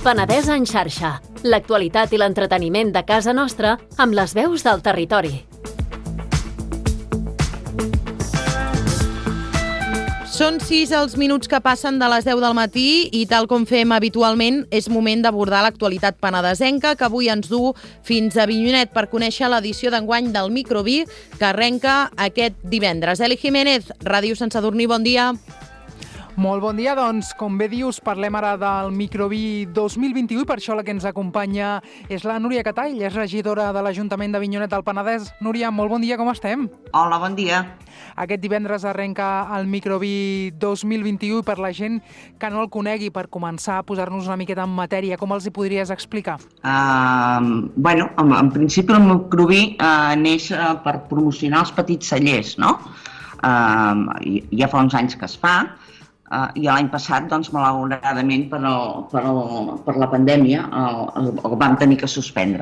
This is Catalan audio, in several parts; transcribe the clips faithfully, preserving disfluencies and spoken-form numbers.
Penedès en xarxa. L'actualitat i l'entreteniment de casa nostra amb les veus del territori. Són sis els minuts que passen de les deu del matí i, tal com fem habitualment, és moment d'abordar l'actualitat penedesenca, que avui ens du fins a Avinyonet per conèixer l'edició d'enguany del Microví, que arrenca aquest divendres. Eli Jiménez, Ràdio Sant Sadurní, bon dia. Molt bon dia, doncs, com bé dius, parlem ara del Microví dos mil vint-i-u i per això la que ens acompanya és la Núria Catall, és regidora de l'Ajuntament d'Avinyonet del Penedès. Núria, molt bon dia, com estem? Hola, bon dia. Aquest divendres arrenca el Microví dos mil vint-i-u i per la gent que no el conegui, per començar a posar-nos una miqueta en matèria, com els hi podries explicar? Uh, bueno, en, en principi el Microví uh, neix uh, per promocionar els petits cellers, no? Uh, ja fa uns anys que es fa. Uh, I l'any passat, doncs, malauradament, per, el, per, el, per la pandèmia, el, el, el vam tenir que suspendre.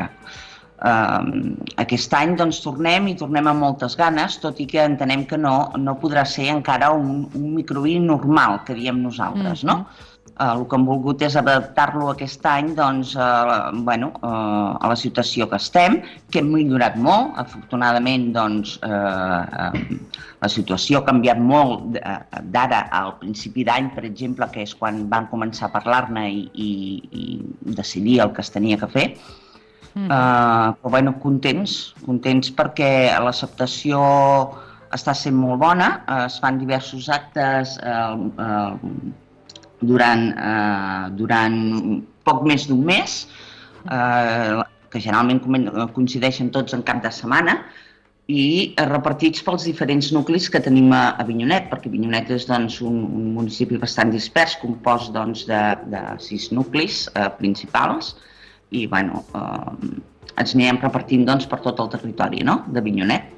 Uh, aquest any, doncs, tornem i tornem amb moltes ganes, tot i que entenem que no, no podrà ser encara un, un Microví normal, que diem nosaltres, mm-hmm. no? Uh, el que hem volgut és adaptar-lo aquest any doncs, uh, bueno, uh, a la situació que estem, que hem millorat molt. Afortunadament, doncs, uh, uh, la situació ha canviat molt d'ara al principi d'any, per exemple, que és quan van començar a parlar-ne i, i, i decidir el que es tenia que fer. Mm-hmm. uh, però, bueno, contents, contents perquè l'acceptació està sent molt bona. Uh, es fan diversos actes uh, uh, Durant, eh, durant poc més d'un mes, eh, que generalment coincideixen tots en cap de setmana, i repartits pels diferents nuclis que tenim a Avinyonet, perquè Avinyonet és doncs, un, un municipi bastant dispers, compost doncs, de, de sis nuclis eh, principals, i bueno, eh, ens anirem repartint doncs, per tot el territori, no?, d'Avinyonet.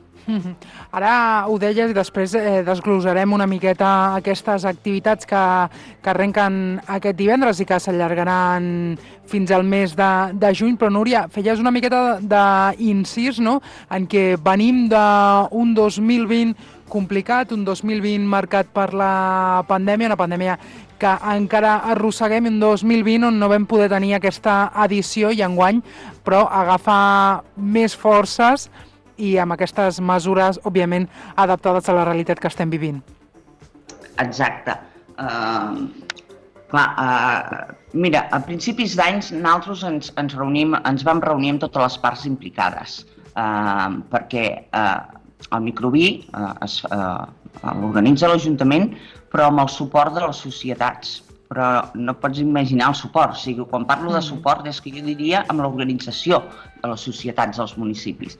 Ara ho deies i després eh, desglosarem una miqueta aquestes activitats que, que arrenquen aquest divendres i que s'allargaran fins al mes de, de juny, però Núria, feies una miqueta d'incís, no?, en què venim d'un dos mil vint complicat, un dos mil vint marcat per la pandèmia, una pandèmia que encara arrosseguem, un dos mil vint on no vam poder tenir aquesta edició i enguany, però agafar més forces i amb aquestes mesures, òbviament, adaptades a la realitat que estem vivint. Exacte. Uh, clar, uh, mira, a principis d'anys nosaltres ens, ens, reunim, ens vam reunir amb totes les parts implicades, uh, perquè uh, el Microví uh, uh, l'organitza l'Ajuntament, però amb el suport de les societats. Però no pots imaginar el suport. O sigui, quan parlo de suport és que jo diria amb l'organització de les societats dels municipis.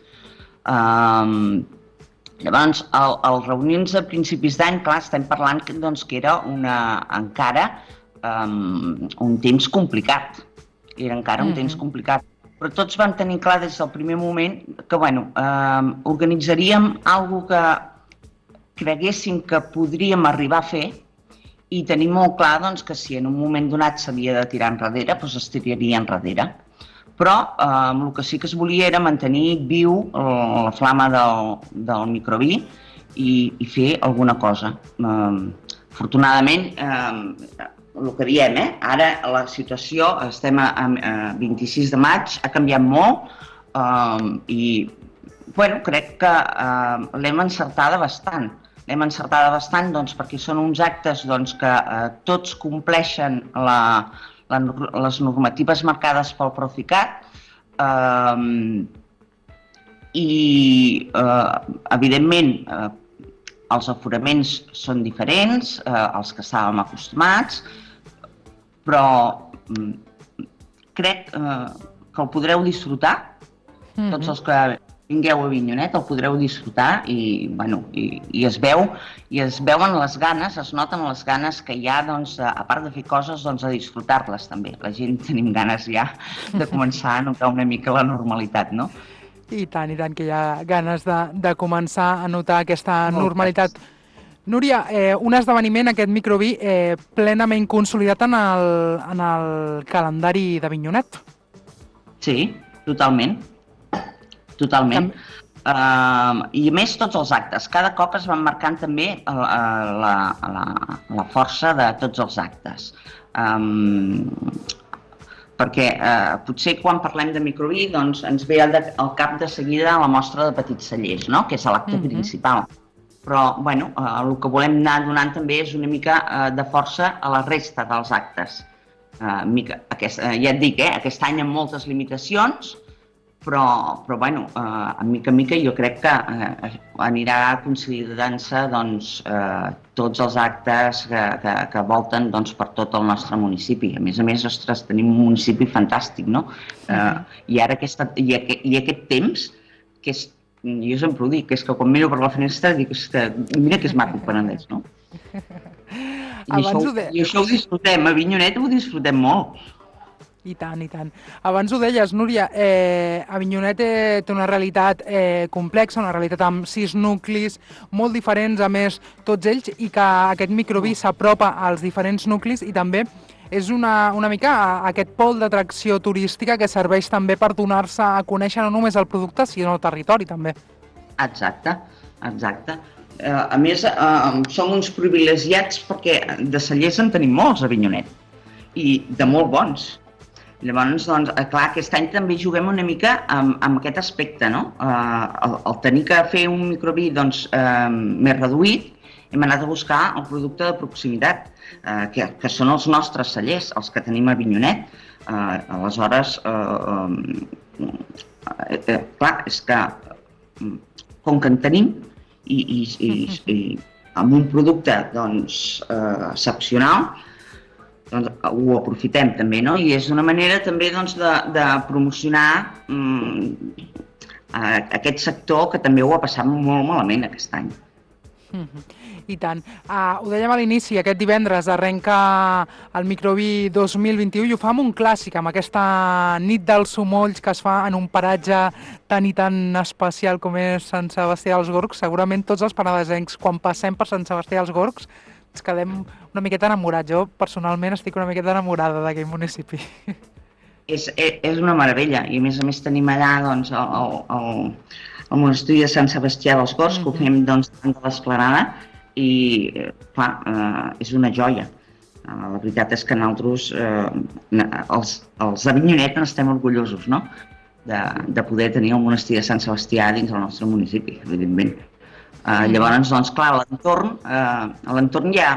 Um, llavors, el, el reunir-nos a principis d'any, clar, estem parlant que, doncs, que era una, encara um, un temps complicat. Era encara un mm-hmm. temps complicat. Però tots vam tenir clar des del primer moment que, bueno, um, organitzaríem alguna que creguéssim que podríem arribar a fer i tenim molt clar doncs, que si en un moment donat s'havia de tirar enrere, doncs es tiraria enrere. Però eh, el que sí que es volia era mantenir viu la flama del, del Microví i, i fer alguna cosa. Eh, afortunadament, eh, el que diem, eh, ara la situació, estem a, a vint-i-sis de maig, ha canviat molt eh, i bueno, crec que eh, l'hem encertada bastant. L'hem encertada bastant doncs, perquè són uns actes doncs, que eh, tots compleixen la les normatives marcades pel Procicat eh, i, eh, evidentment, eh, els aforaments són diferents, eh, als que estàvem acostumats, però eh, crec eh, que el podreu disfrutar, mm-hmm. tots els que vingueu a Avinyonet, el podreu disfrutar i, bueno, i, i es veu, i es veuen les ganes, es noten les ganes que hi ha, doncs, a part de fer coses, doncs, a disfrutar-les també. La gent tenim ganes ja de començar a notar una mica la normalitat, no? I tant, i tant, que hi ha ganes de, de començar a notar aquesta normalitat. Núria, eh, un esdeveniment, aquest Microví, eh, plenament consolidat en el, en el calendari d'Avinyonet. Sí, totalment. Totalment. Uh, I a més, tots els actes. Cada cop es van marcant també la, la, la, la força de tots els actes. Um, perquè eh, potser quan parlem de microví doncs, ens ve al, de, al cap de seguida la mostra de petits cellers, no? Que és l'acte uh-huh. principal. Però bueno, eh, el que volem anar donant també és una mica eh, de força a la resta dels actes. Eh, mica, aquest, eh, ja et dic, eh, aquest any amb moltes limitacions, però, però bueno, eh, a mica en mica jo crec que eh, anirà consolidant-se doncs, eh, tots els actes que, que, que volten doncs, per tot el nostre municipi. A més a més, ostres, tenim un municipi fantàstic, no? Eh, I ara aquesta, i, aquest, i aquest temps, que és, jo sempre ho dic, és que quan miro per la finestra dic que mira que és maco el Penedès, no? I això, de... I això ho disfrutem, a Avinyonet ho disfrutem molt. I tant, i tant. Abans ho deies, Núria, eh, Avinyonet eh, té una realitat eh, complexa, una realitat amb sis nuclis molt diferents, a més, tots ells, i que aquest microví s'apropa als diferents nuclis i també és una, una mica aquest pol d'atracció turística que serveix també per donar-se a conèixer no només el producte, sinó el territori també. Exacte, exacte. Eh, a més, eh, som uns privilegiats perquè de cellers en tenim molts a Avinyonet i de molt bons. Llavors, doncs, clar, aquest any també juguem una mica amb, amb aquest aspecte, no? Eh, el, el tenir que fer un microví doncs, eh, més reduït, hem anat a buscar el producte de proximitat, eh, que, que són els nostres cellers, els que tenim a Avinyonet. Eh, aleshores, eh, eh, eh, clar, és que com que en tenim i, i, i, i amb un producte doncs, eh, excepcional, doncs ho aprofitem també, no? I és una manera també doncs, de, de promocionar mm, aquest sector que també ho ha passat molt malament aquest any. Mm-hmm. I tant. Uh, ho dèiem a l'inici, aquest divendres arrenca el Microví dos mil vint-i-u i ho fa amb un clàssic, amb aquesta nit dels somolls que es fa en un paratge tan i tan especial com és Sant Sebastià dels Gorgs. Segurament tots els penedesencs, quan passem per Sant Sebastià dels Gorgs, ens quedem una miqueta enamorats. Jo, personalment, estic una miqueta enamorada d'aquell municipi. És, és una meravella, i a més a més tenim allà doncs, el, el, el monestir de Sant Sebastià dels Gorgs, que ho fem doncs, de l'Esplanada, i clar, eh, és una joia. Eh, la veritat és que nosaltres, eh, els, els Avinyonet, n'estem orgullosos, no? de, de poder tenir el monestir de Sant Sebastià dins del nostre municipi, evidentment. Uh, llavors, doncs, clar, l'entorn, uh, l'entorn ja,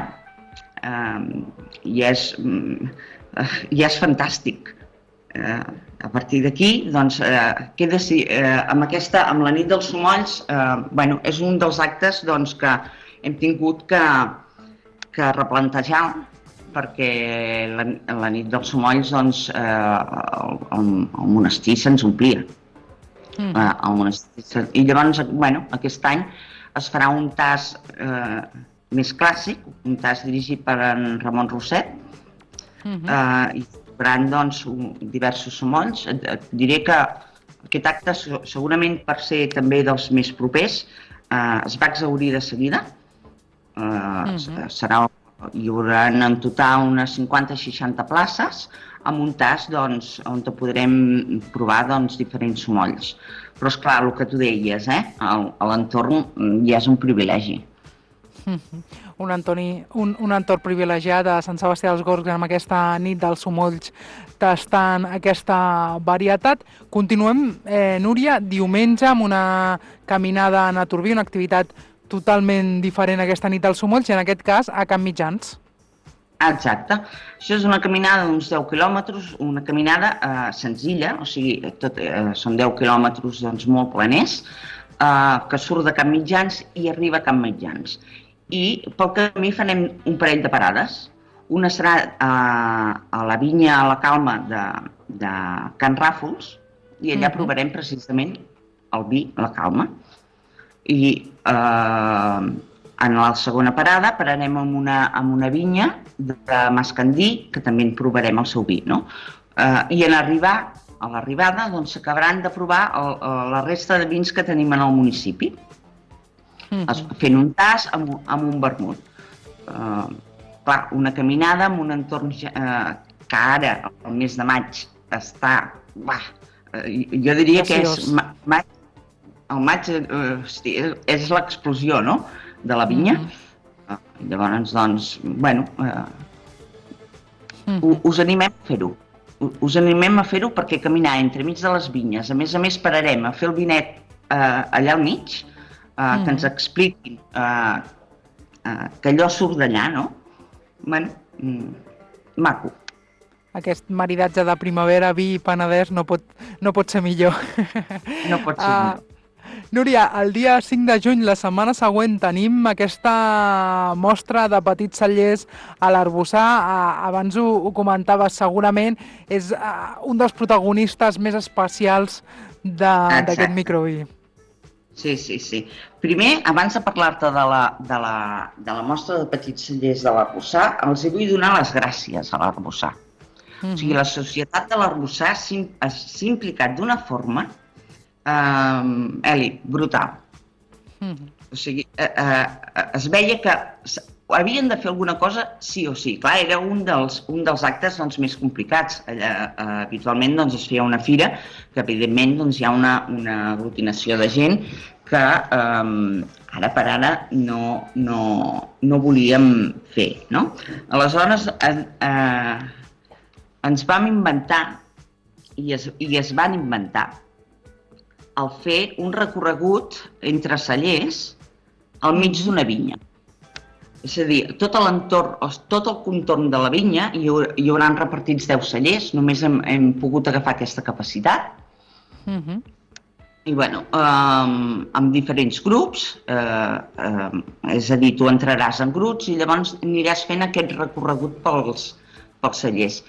uh, ja, és, uh, ja és fantàstic. Uh, a partir d'aquí, doncs, uh, queda si, uh, amb, aquesta, amb la nit dels somolls, uh, bueno, és un dels actes doncs, que hem tingut que, que replantejar, perquè la, la nit dels somolls, doncs, uh, el, el, el monestir se'ns omplia. Mm. Uh, el monestir, I llavors, bueno, aquest any, es farà un tas eh, més clàssic, un tas dirigit per en Ramon Roset, uh-huh. eh, i faran doncs, un, diversos somolls. Et, et diré que aquest acte, segurament per ser també dels més propers, eh, es va exhaurir de seguida. Eh, uh-huh. serà, hi haurà en total unes cinquanta a seixanta places, amb un tas doncs, on podrem provar doncs, diferents somolls. Però, esclar, el que tu deies, eh? l'entorn ja és un privilegi. Un, Antoni, un, un entorn privilegiat de Sant Sebastià dels Gorgs amb aquesta nit dels somolls tastant aquesta varietat. Continuem, eh, Núria, diumenge amb una caminada a Naturví, una activitat totalment diferent a aquesta nit dels somolls i en aquest cas a Can Mitjans. Exacte. Això és una caminada d'uns deu quilòmetres, una caminada eh, senzilla, o sigui, tot, eh, són deu quilòmetres doncs, molt planers, eh, que surt de Can Mitjans i arriba a Can Mitjans. I pel camí farem un parell de parades. Una serà eh, a la vinya a la Calma de, de Can Ràfols i allà uh-huh. provarem precisament el vi a la Calma. I eh, en la segona parada pararem en una, en una vinya de Mascandí, que també en provarem el seu vi, no? Eh, I en arribar, a l'arribada doncs, s'acabaran de provar el, el, la resta de vins que tenim en el municipi, mm-hmm. fent un tas amb, amb un vermut. Eh, clar, una caminada amb un entorn eh, que ara, el mes de maig, està... Bah, eh, jo diria que és... Maig, el maig eh, és l'explosió, no?, de la vinya. Mm-hmm. Llavors, doncs, bueno, eh, mm-hmm. us animem a fer-ho. us animem a fer-ho perquè caminar entre mig de les vinyes, a més a més pararem a fer el vinet eh, allà al mig, eh, mm. que ens expliquin eh, eh, que allò surt d'allà, no? Bueno, mm, maco. Aquest maridatge de primavera, vi i Penedès no pot, no pot ser millor. No pot ser millor. Uh, Núria, el dia cinc de juny, la setmana següent, tenim aquesta mostra de petits cellers a l'Arboçar. Uh, abans ho, ho comentaves, segurament és uh, un dels protagonistes més especials d'aquest microvi. Sí, sí, sí. Primer, abans de parlar-te de, la, de, la, de la mostra de petits cellers de l'Arboçar, els hi vull donar les gràcies a l'Arboçar. Mm-hmm. O sigui, la societat de l'Arboçar s'ha implicat d'una forma Uh, Eli, brutal. Mm-hmm. O sigui, uh, uh, es veia que havien de fer alguna cosa sí o sí. Clar, era un dels, un dels actes doncs, més complicats. Allà, uh, habitualment doncs, es feia una fira, que evidentment doncs, hi ha una, una aglutinació de gent que um, ara per ara no, no, no volíem fer. No? Aleshores, uh, uh, ens vam inventar, i es, i es van inventar, el fer un recorregut entre cellers al mig d'una vinya. És a dir, tot l'entorn, tot el contorn de la vinya hi, hi haurà repartits deu cellers, només hem, hem pogut agafar aquesta capacitat. Uh-huh. I bueno, um, amb diferents grups, eh, eh, és a dir, tu entraràs en grups i llavors aniràs fent aquest recorregut pels, pels cellers.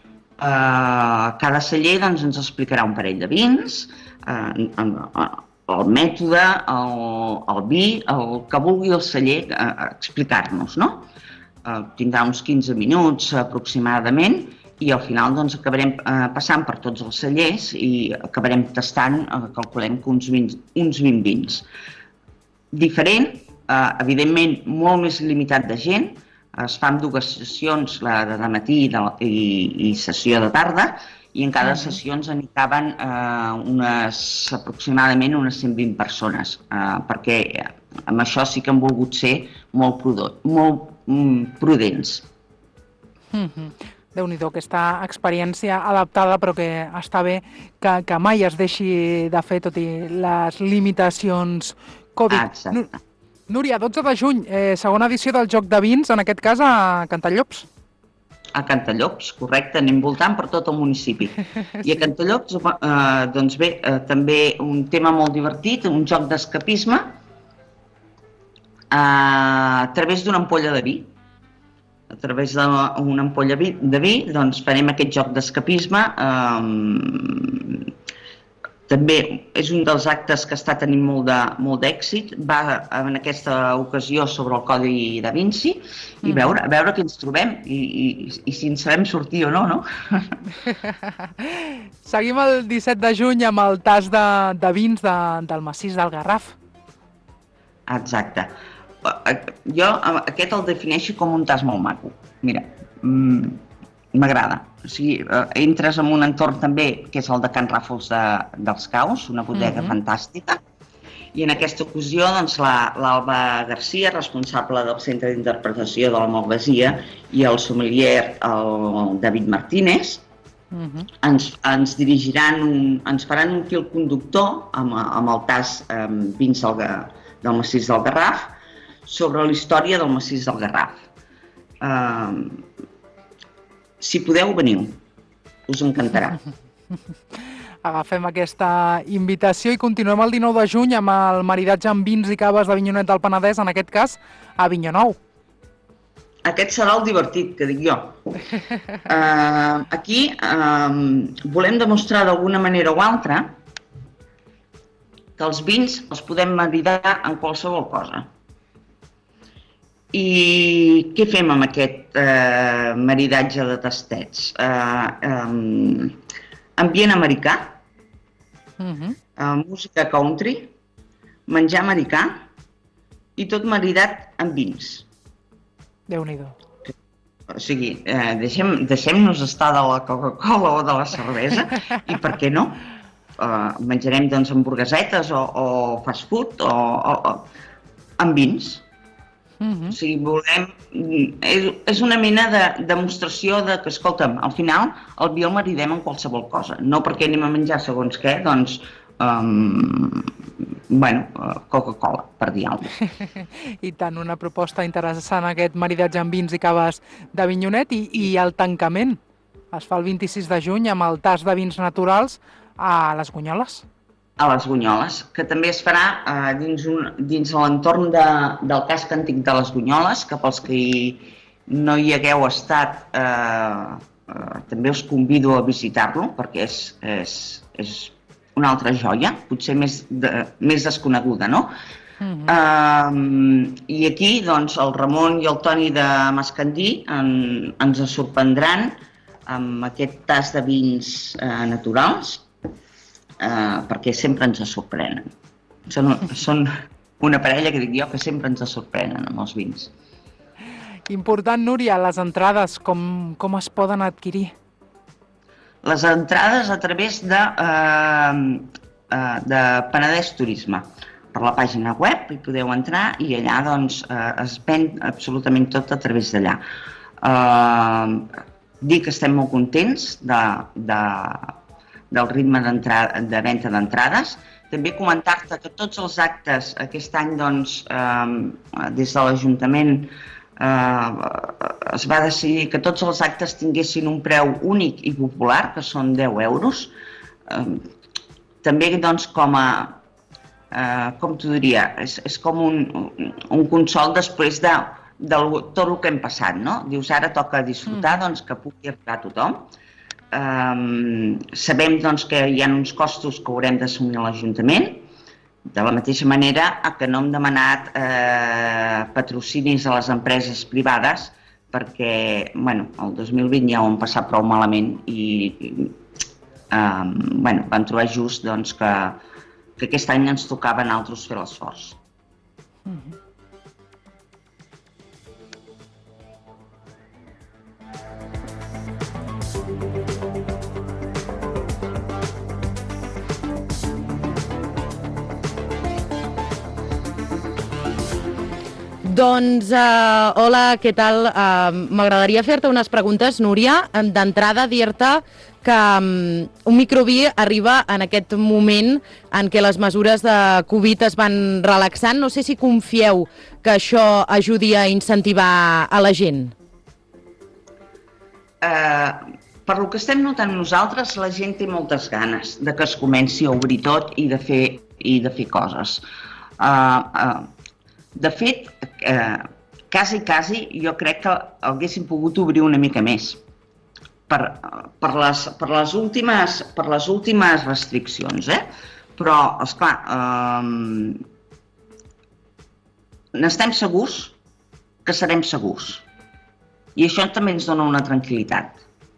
Uh, cada celler doncs, ens explicarà un parell de vins, uh, el mètode, el, el vi, el que vulgui el celler uh, explicar-nos, no? Uh, tindrà uns quinze minuts aproximadament i al final doncs, acabarem uh, passant per tots els cellers i acabarem tastant, uh, calculem que uns vint, uns vint vins. Diferent, uh, evidentment molt més limitat de gent. Es fan dues sessions, la de matí i, de, i, i sessió de tarda, i en cada sessió ens n'hi caben eh, unes, aproximadament unes cent vint persones, eh, perquè amb això sí que han volgut ser molt, prudent, molt mm, prudents. Mm-hmm. Déu-n'hi-do, aquesta experiència adaptada, però que està bé que, que mai es deixi de fer, tot i les limitacions Covid. Exacte. Núria, dotze de juny, eh, segona edició del Joc de Vins, en aquest cas a Cantallops. A Cantallops, correcte, anem voltant per tot el municipi. I a Cantallops, eh, doncs bé, eh, també un tema molt divertit, un joc d'escapisme eh, a través d'una ampolla de vi. A través d'una ampolla de vi, doncs farem aquest joc d'escapisme. Eh, També és un dels actes que està tenint molt d'èxit. Va en aquesta ocasió sobre el Codi Da Vinci i veure, a veure què ens trobem i, i, i si ens sabem sortir o no, no? Seguim el disset de juny amb el tas de, de vins de, del massís del Garraf. Exacte. Jo aquest el defineixo com un tas molt maco. Mira, m'agrada. O sigui, entres en un entorn també, que és el de Can Ràfols de, dels Caus, una bodega uh-huh. fantàstica, i en aquesta ocasió doncs, l'Alba Garcia, responsable del Centre d'Interpretació de la Malvasia, i el sommelier, el David Martínez, uh-huh. ens, ens dirigiran, un, ens faran un fil conductor amb, amb el tas eh, vins del, del massís del Garraf sobre la història del massís del Garraf. Eh, Si podeu, veniu. Us encantarà. Agafem aquesta invitació i continuem el dinou de juny amb el maridatge amb vins i caves d'Avinyonet del Penedès, en aquest cas, a Avinyonou. Aquest serà el divertit, que dic jo. Uh, aquí uh, volem demostrar d'alguna manera o altra que els vins els podem maridar en qualsevol cosa. I què fem amb aquest eh, maridatge de tastets? Eh, eh, ambient americà, uh-huh. eh, música country, menjar americà i tot maridat amb vins. Déu-n'hi-do. O sigui, eh, deixem, deixem-nos estar de la Coca-Cola o de la cervesa i per què no? Eh, menjarem doncs hamburguesetes o, o fast food o, o, o amb vins. Uh-huh. O sigui, volem... És, és una mena de demostració de que, escolta'm, al final el vi el maridem en qualsevol cosa. No perquè anem a menjar segons què, doncs, um, bueno, Coca-Cola, per dir alguna cosa. I tant, una proposta interessant aquest maridatge amb vins i caves d'Avinyonet. I, i el tancament es fa el vint-i-sis de juny amb el tast de vins naturals a les Gunyoles. A les Gunyoles, que també es farà eh, dins, un, dins l'entorn de, del casc antic de les Gunyoles, que pels que hi, no hi hagueu estat, eh, eh, també us convido a visitar-lo, perquè és, és, és una altra joia, potser més, de, més desconeguda, no? Uh-huh. eh, I aquí, doncs, el Ramon i el Toni de Mascandí en, ens sorprendran amb aquest tast de vins eh, naturals, Uh, perquè sempre ens sorprenen. Són, són una parella que dic jo que sempre ens sorprenen amb els vins. Important, Núria, les entrades, com, com es poden adquirir? Les entrades a través de, uh, uh, de Penedès Turisme. Per la pàgina web hi podeu entrar i allà doncs, uh, es ven absolutament tot a través d'allà. Uh, dir que estem molt contents de, de del ritme de venda d'entrades. També comentar-te que tots els actes aquest any, doncs, eh, des de l'Ajuntament eh, es va decidir que tots els actes tinguessin un preu únic i popular, que són deu euros. Eh, també, doncs, com a, eh, com t'ho diria, és, és com un, un consol després de, de tot el que hem passat, no? Dius, ara toca disfrutar, doncs, que pugui arribar a tothom. Um, sabem doncs, que hi ha uns costos que haurem d'assumir a l'Ajuntament, de la mateixa manera que no hem demanat eh, patrocinis a les empreses privades perquè bueno, el dos mil vint ja ho hem passat prou malament i um, bueno, vam trobar just doncs, que, que aquest any ens tocava a nosaltres fer l'esforç. Mm-hmm. Doncs, uh, hola, què tal? Uh, M'agradaria fer-te unes preguntes, Núria. D'entrada, dir-te que um, un microví arriba en aquest moment en què les mesures de Covid es van relaxant. No sé si confieu que això ajudi a incentivar a la gent. Uh, per lo que estem notant nosaltres, la gent té moltes ganes de que es comenci a obrir tot i de fer, i de fer coses. Uh, uh, De fet, eh, quasi, quasi, jo crec que haguéssim pogut obrir una mica més per, per, les, per, les, últimes, per les últimes restriccions, eh? Però, esclar, eh, n'estem segurs que serem segurs. I això també ens dona una tranquil·litat.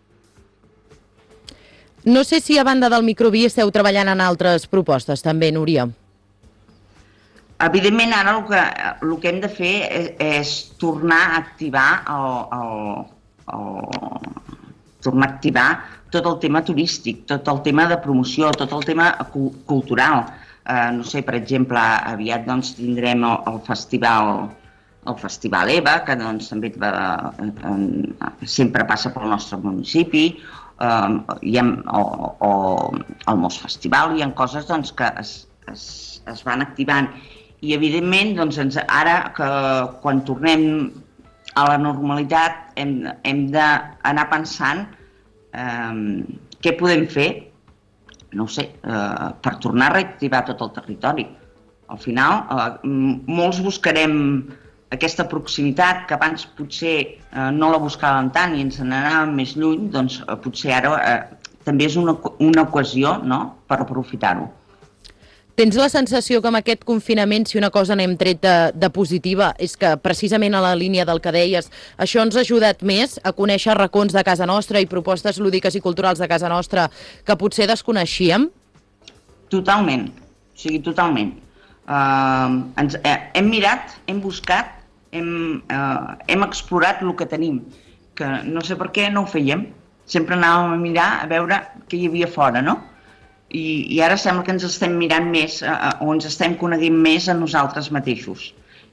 No sé si a banda del microví esteu treballant en altres propostes, també, Núria. Evidentment, ara el que, el que hem de fer és, és tornar a activar el, el, el, tornar a activar tot el tema turístic, tot el tema de promoció, tot el tema cultural. Eh, no sé, per exemple, aviat doncs, tindrem el, el festival el Festival EVA, que doncs, també va, eh, sempre passa pel nostre municipi, eh, hi ha, o, o el Mos Festival, hi ha coses doncs, que es, es, es van activant. I, evidentment, doncs, ens, ara que quan tornem a la normalitat hem, hem d'anar pensant eh, què podem fer, no ho sé, eh, per tornar a reactivar tot el territori. Al final, eh, molts buscarem aquesta proximitat que abans potser eh, no la buscàvem tant i ens n'anàvem més lluny, doncs eh, potser ara eh, també és una, una ocasió, no?, per aprofitar-ho. Tens la sensació que amb aquest confinament, si una cosa n'hem tret de, de positiva, és que precisament a la línia del que deies, això ens ha ajudat més a conèixer racons de casa nostra i propostes lúdiques i culturals de casa nostra que potser desconeixíem? Totalment, o sigui, totalment. Uh, ens, eh, hem mirat, hem buscat, hem, uh, hem explorat el que tenim, que no sé per què no ho fèiem. Sempre anàvem a mirar a veure què hi havia fora, no? I, i ara sembla que ens estem mirant més eh, o ens estem coneguent més a nosaltres mateixos.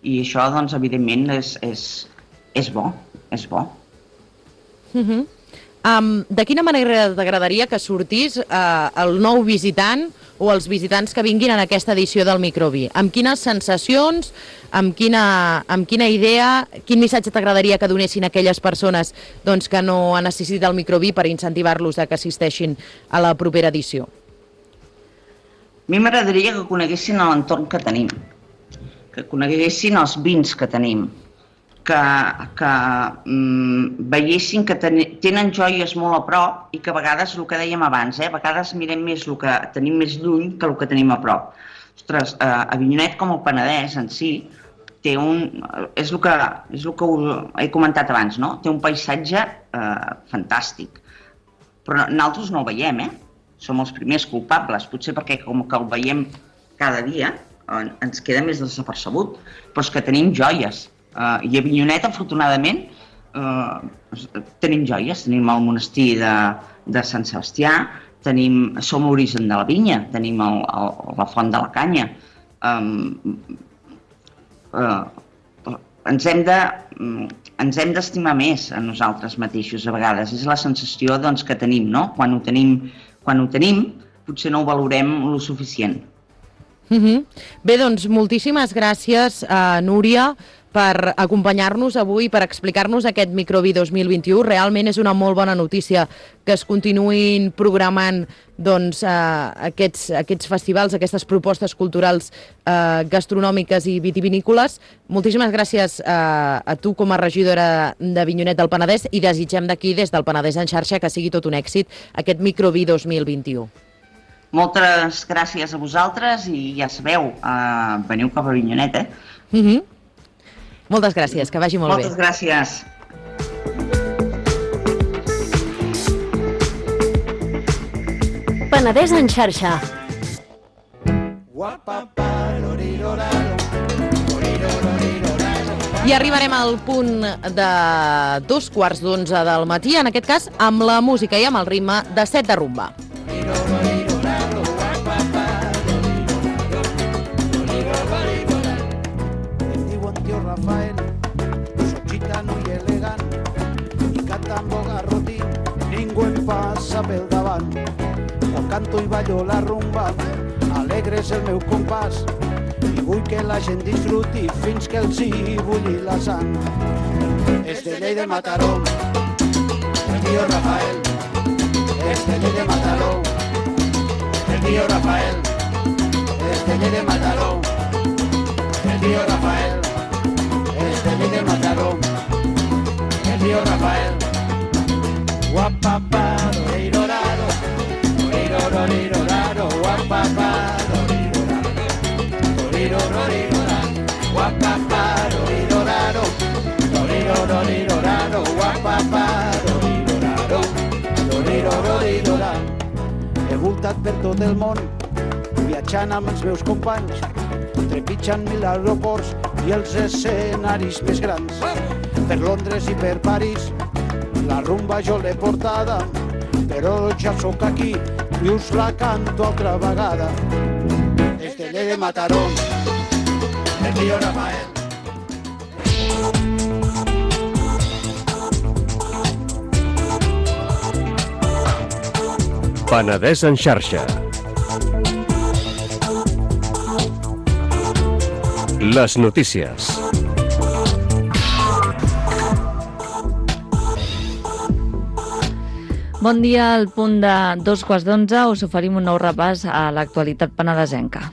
i això, doncs, evidentment, és, és, és bo, és bo. Uh-huh. Um, de quina manera t'agradaria que sortís uh, el nou visitant o els visitants que vinguin en aquesta edició del Microvi? Amb quines sensacions, amb quina, amb quina idea, quin missatge t'agradaria que donessin aquelles persones doncs, que no han assistit al Microvi per incentivar-los a que assisteixin a la propera edició? A mi m'agradaria que coneguessin l'entorn que tenim, que coneguessin els vins que tenim, que, que mm, veiessin que ten, tenen joies molt a prop i que a vegades, el que dèiem abans, eh, a vegades mirem més el que tenim més lluny que el que tenim a prop. Ostres, eh, Avinyonet, com el Penedès en si, té un, és el que, és el que he comentat abans, no? Té un paisatge eh, fantàstic, però nosaltres no el veiem, eh? Som els primers culpables, potser perquè com que el veiem cada dia ens queda més desapercebut, però és que tenim joies. Uh, I a Avinyonet, afortunadament, uh, tenim joies. Tenim el monestir de, de Sant Sebastià, tenim, som l'origen de la vinya, tenim el, el, la font de la canya. Um, uh, ens hem de, um, ens hem d'estimar més a nosaltres mateixos a vegades. És la sensació doncs, que tenim, no? Quan ho tenim, quan ho tenim, potser no ho valorem lo suficient. Uh-huh. Bé, doncs, moltíssimes gràcies, uh, Núria, per acompanyar-nos avui, per explicar-nos aquest Microvi dos mil vint-i-u. Realment és una molt bona notícia que es continuïn programant doncs, eh, aquests, aquests festivals, aquestes propostes culturals eh, gastronòmiques i vitivinícoles. Moltíssimes gràcies eh, a tu com a regidora d'Avinyonet del Penedès i desitgem d'aquí, des del Penedès en xarxa, que sigui tot un èxit aquest Microvi dos mil vint-i-u. Moltes gràcies a vosaltres i ja sabeu, eh, veniu cap a Avinyonet, eh? Uh-huh. Moltes gràcies, que vagi molt bé. Moltes gràcies. Penedès en xarxa. I arribarem al punt de dos quarts d'onze del matí, en aquest cas amb la música i amb el ritme de Set de Rumba. Rafael, soy gitano y elegant i cantant Bogarrotín ningú em passa pel davant. Quan canto i ballo la rumba, alegre és el meu compàs i vull que la gent disfruti fins que els hi bulli la sang. És de Llei de Mataró, el tío Rafael, és de Llei de Mataró, el tío Rafael, és de Llei de Mataró, el tío Rafael. El de Mataró, el tío Rafael. Guapapá, doriroraro, dorirororororaro, guapapá, doriroraro, dorirororororaro, guapapá, doriroraro, dorirororororaro, guapapá, doriroraro, dorirororororaro. He voltat per tot el món, viatjant amb els meus companys, trepitjant mil aeroports i els escenaris més grans. Per Londres i per París, la rumba jo l'he portada, però ja sóc aquí i us la canto altra vegada. És de Llei de Mataró, el tío Rafael. Penedès en xarxa. Les notícies. Bon dia, al punt de dos quarts d'onze us oferim un nou repàs a l'actualitat penedesenca.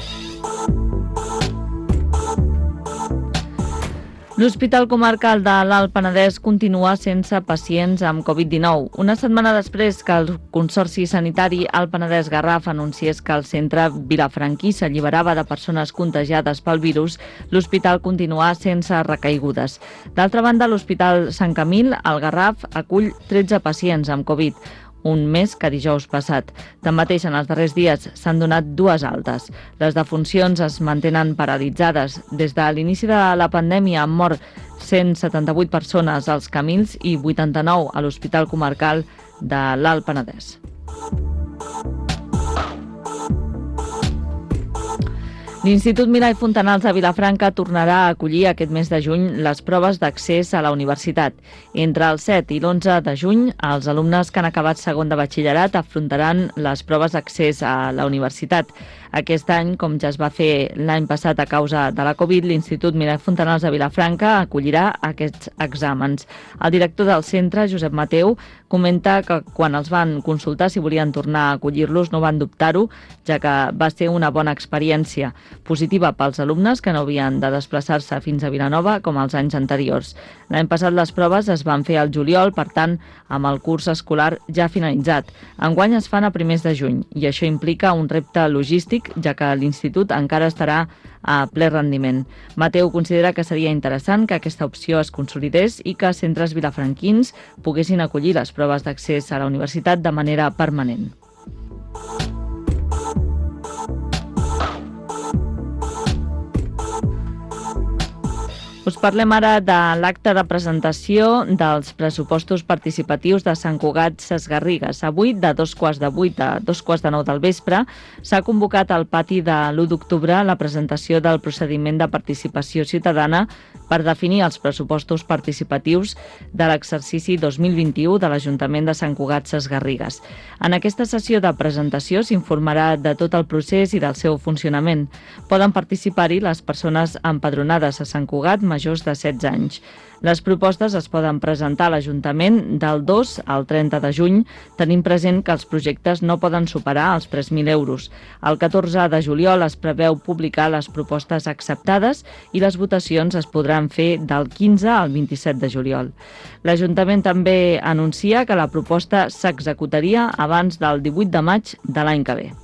L'Hospital Comarcal de l'Alt Penedès continua sense pacients amb Covid dinou. Una setmana després que el Consorci Sanitari Alt Penedès Garraf anunciés que el centre vilafranquí s'alliberava de persones contagiades pel virus, l'hospital continua sense recaigudes. D'altra banda, l'Hospital Sant Camil, al Garraf, acull tretze pacients amb Covid, un més que dijous passat. Tanmateix, en els darrers dies s'han donat dues altes. Les defuncions es mantenen paralitzades. Des de l'inici de la pandèmia han mort cent setanta-vuit persones als Camils i vuitanta-nou a l'Hospital Comarcal de l'Alt Penedès. L'Institut Milà i Fontanals de Vilafranca tornarà a acollir aquest mes de juny les proves d'accés a la universitat. Entre el set i l'onze de juny, els alumnes que han acabat segon de batxillerat afrontaran les proves d'accés a la universitat. Aquest any, com ja es va fer l'any passat a causa de la Covid, l'Institut Milà i Fontanals de Vilafranca acollirà aquests exàmens. El director del centre, Josep Mateu, comenta que quan els van consultar si volien tornar a acollir-los no van dubtar-ho, ja que va ser una bona experiència, positiva pels alumnes que no havien de desplaçar-se fins a Vilanova com els anys anteriors. L'any passat les proves es van fer al juliol, per tant, amb el curs escolar ja finalitzat. Enguany es fan a primers de juny i això implica un repte logístic, ja que l'institut encara estarà a ple rendiment. Mateu considera que seria interessant que aquesta opció es consolidés i que centres vilafranquins poguessin acollir les proves d'accés a la universitat de manera permanent. Us parlem ara de l'acte de presentació dels pressupostos participatius de Sant Cugat Sesgarrigues. Avui, de dos quarts de vuit a dos quarts de nou del vespre, s'ha convocat al pati de l'u d'octubre la presentació del procediment de participació ciutadana per definir els pressupostos participatius de l'exercici dos mil vint-i-u de l'Ajuntament de Sant Cugat Sesgarrigues. En aquesta sessió de presentació s'informarà de tot el procés i del seu funcionament. Poden participar-hi les persones empadronades a Sant Cugat majors de setze anys. Les propostes es poden presentar a l'Ajuntament del dos al trenta de juny, tenint present que els projectes no poden superar els tres mil euros. El catorze de juliol es preveu publicar les propostes acceptades i les votacions es podran fer del quinze al vint-i-set de juliol. L'Ajuntament també anuncia que la proposta s'executaria abans del divuit de maig de l'any que ve.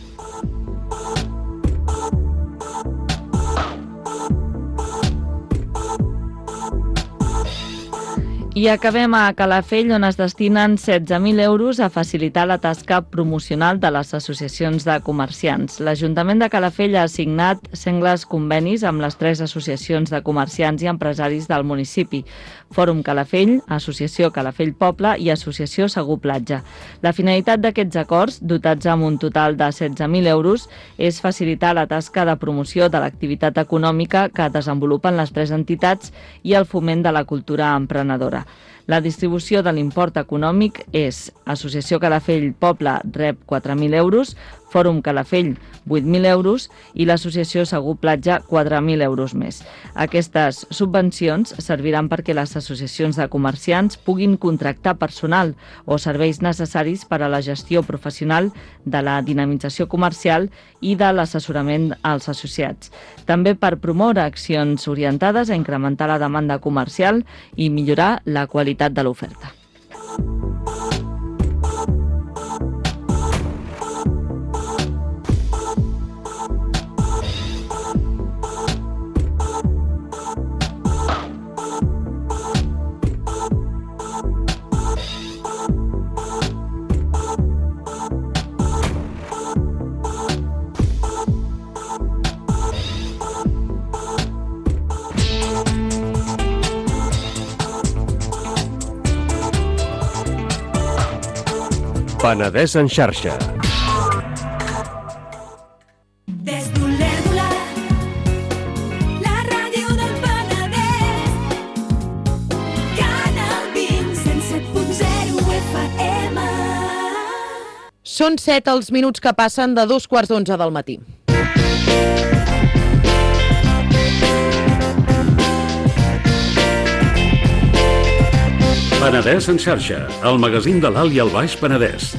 I acabem a Calafell, on es destinen setze mil euros a facilitar la tasca promocional de les associacions de comerciants. L'Ajuntament de Calafell ha signat sengles convenis amb les tres associacions de comerciants i empresaris del municipi: Fòrum Calafell, Associació Calafell Poble i Associació Segur Platja. La finalitat d'aquests acords, dotats amb un total de setze mil euros, és facilitar la tasca de promoció de l'activitat econòmica que desenvolupen les tres entitats i el foment de la cultura emprenedora. La distribució de l'import econòmic és: Associació Calafell Poble rep quatre mil euros, Fòrum Calafell vuit mil euros i l'Associació Segur Platja quatre mil euros més. Aquestes subvencions serviran perquè les associacions de comerciants puguin contractar personal o serveis necessaris per a la gestió professional de la dinamització comercial i de l'assessorament als associats. També per promoure accions orientades a incrementar la demanda comercial i millorar la qualitat de l'oferta. Penedès en xarxa. Des d'Olèrdola, la ràdio del Penedès, Canal vint, cent set punt zero F M. Són set els minuts que passen de dos quarts d'onze del matí. Penedès en xarxa, el magazín de l'Alt i el Baix Penedès.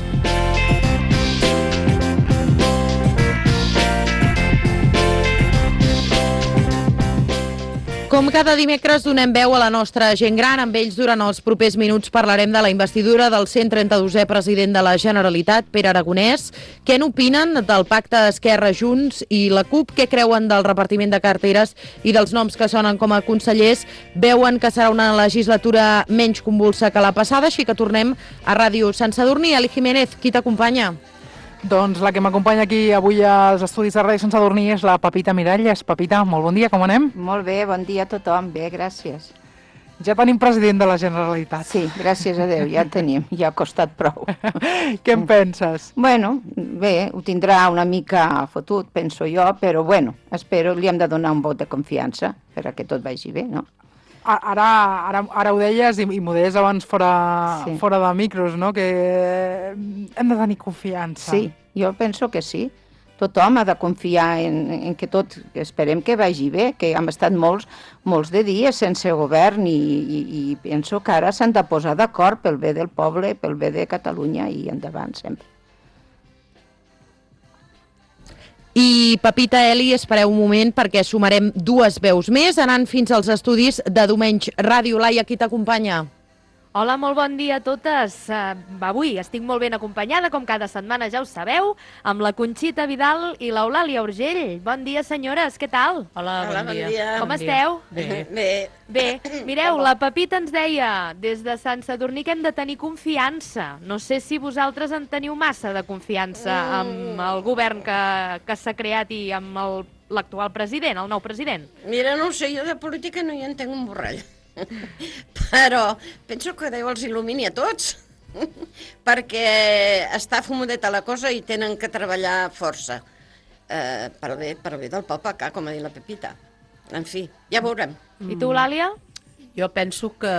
Com cada dimecres donem veu a la nostra gent gran. Amb ells durant els propers minuts parlarem de la investidura del cent trenta-dosè president de la Generalitat, Pere Aragonès. Què n'opinen del pacte Esquerra, Junts i la CUP? Què creuen del repartiment de carteres i dels noms que sonen com a consellers? Veuen que serà una legislatura menys convulsa que la passada, així que tornem a Ràdio Sant Sadurní. Eli Jiménez, qui t'acompanya? Doncs la que m'acompanya aquí avui als estudis de Ràdio Sant Sadurní és la Pepita Miralles. Pepita, molt bon dia, com anem? Molt bé, bon dia a tothom, bé, gràcies. Ja tenim president de la Generalitat. Sí, gràcies a Déu, ja el tenim, ja ha costat prou. Què en penses? Bueno, bé, ho tindrà una mica fotut, penso jo, però bueno, espero, li hem de donar un vot de confiança perquè tot vagi bé, no? Ara, ara, ara ho deies i, i m'ho deies abans fora, sí. fora de micros, no? Que hem de tenir confiança. Sí, jo penso que sí. Tothom ha de confiar en, en que tot, esperem que vagi bé, que hem estat molts, molts de dies sense govern i, i, i penso que ara s'han de posar d'acord pel bé del poble, pel bé de Catalunya i endavant sempre. I Pepita, Eli, espereu un moment perquè sumarem dues veus més anant fins als estudis de Domenys Ràdio. Laia, qui t'acompanya? Hola, molt bon dia a totes. Uh, avui estic molt ben acompanyada, com cada setmana ja ho sabeu, amb la Conxita Vidal i l'Eulàlia Urgell. Bon dia, senyores, què tal? Hola, bon, Hola, bon dia. dia. Com bon esteu? Dia. Bé. Bé, mireu, la Pepita ens deia des de Sant Sadurní que hem de tenir confiança. No sé si vosaltres en teniu massa de confiança amb el govern que, que s'ha creat i amb l'actual president, el nou president. Mira, no ho sé, jo de política no hi entenc un borrall. Però penso que Déu els il·lumini a tots, perquè està fumudeta la cosa i tenen que treballar força eh, per bé, per bé del poble acá, com ha dit la Pepita. En fi, ja veurem. I tu, Làlia? Jo penso que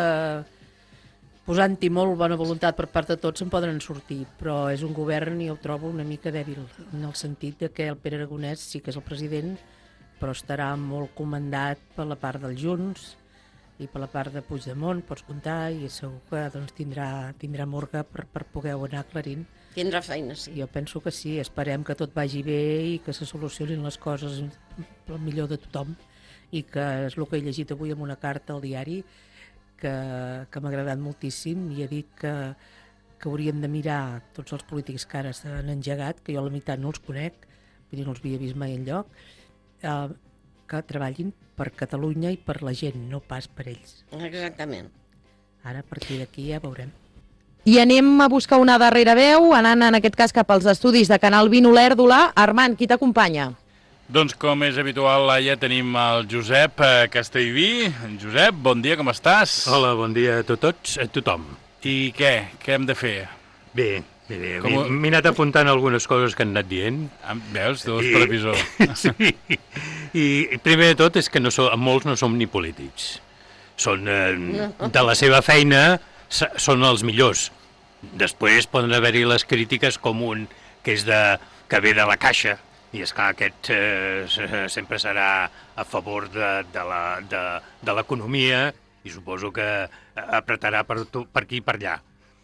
posant-hi molt bona voluntat per part de tots en poden sortir, però és un govern i el trobo una mica dèbil, en el sentit de que el Pere Aragonès sí que és el president, però estarà molt comandat per la part dels Junts i per la part de Puigdemont, pots comptar, i segur que doncs, tindrà, tindrà morga per, per poder anar aclarint. Tindrà feina, sí. Jo penso que sí, esperem que tot vagi bé i que se solucionin les coses pel millor de tothom, i que és el que he llegit avui en una carta al diari que, que m'ha agradat moltíssim, i he dit que, que hauríem de mirar tots els polítics que ara s'han engegat, que jo a la meitat no els conec, vull dir, no els havia vist mai enlloc, eh, que treballin per Catalunya i per la gent, no pas per ells. Exactament. Ara, a partir d'aquí, ja veurem. I anem a buscar una darrera veu, anant en aquest cas cap als estudis de Canal vint Olèrdola. Armand, qui t'acompanya? Doncs com és habitual, Laia, tenim el Josep Castellví. Josep, bon dia, com estàs? Hola, bon dia a tots, a tothom. I què? Què hem de fer? Bé, bé, bé. M'he anat apuntant algunes coses que han anat dient. Veus? Dos per episó. Sí. I primer de tot és que no som, molts no som ni polítics. Són, eh, de la seva feina, són els millors. Després poden haver-hi les crítiques com un que és de, que ve de la caixa, i esclar, aquest eh, sempre serà a favor de, de la, de, de l'economia, i suposo que apretarà per, per aquí i per allà.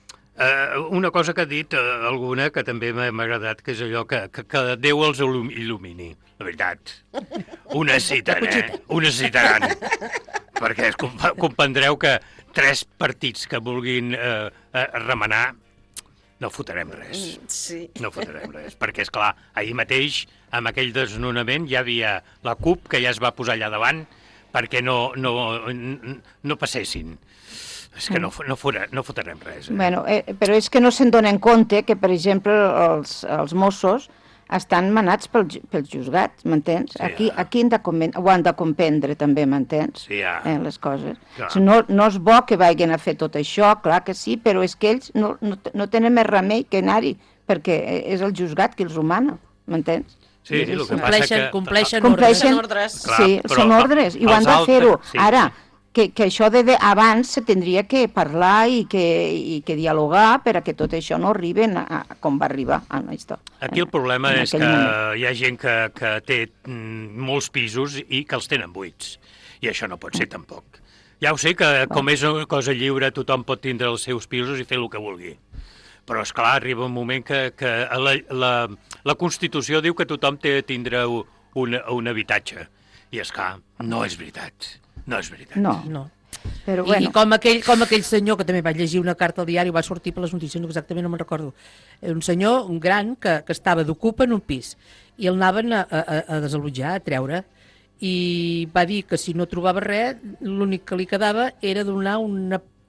Uh, una cosa que ha dit uh, alguna que també m'ha agradat, que és allò que, que, que Déu els il·lumini, la veritat. Ho necessiten, eh? Ho necessitaran. Perquè es comp comprendreu que tres partits que vulguin uh, uh, remenar no fotrem res. Sí. No fotrem res. Perquè, és clar, ahir mateix, amb aquell desnonament, ja havia la CUP, que ja es va posar allà davant, perquè no, no, no, no passessin. És que no, no, fora, no fotrem res. Eh? Bueno, eh, però és que no se'n donen compte que, per exemple, els, els Mossos estan manats pel, pels juzgats, m'entens? Sí, aquí, ja. aquí han de, ho han de comprendre també, m'entens? Sí, ja. eh, les coses. No, no és bo que vagin a fer tot això, clar que sí, però és que ells no, no, no tenen més remei que anar-hi, perquè és el juzgat qui els humana, m'entens? Sí, el que compleixen, passa que... compleixen, compleixen ordres. Clar, sí, són ordres, i ho han de fer-ho. Sí, ara, sí. Que, que això de, de abans se tindria que parlar i que, i que dialogar per a que tot això no arribi a, a com va arribar a esto. Aquí el problema és que moment. Hi ha gent que, que té mm, molts pisos i que els tenen buits, i això no pot ser tampoc. Ja ho sé que com és una cosa lliure tothom pot tindre els seus pisos i fer el que vulgui, però esclar, arriba un moment que, que la, la, la Constitució diu que tothom té de tindre un, un habitatge, i esclar, no és veritat. No és veritat. No. no. Però bueno. I com aquell, com aquell senyor que també va llegir una carta al diari, va sortir per les notícies, exactament no me'n recordo, un senyor, un gran, que, que estava d'ocupa en un pis, i el anaven a, a, a desallotjar, a treure, i va dir que si no trobava res, l'únic que li quedava era donar una,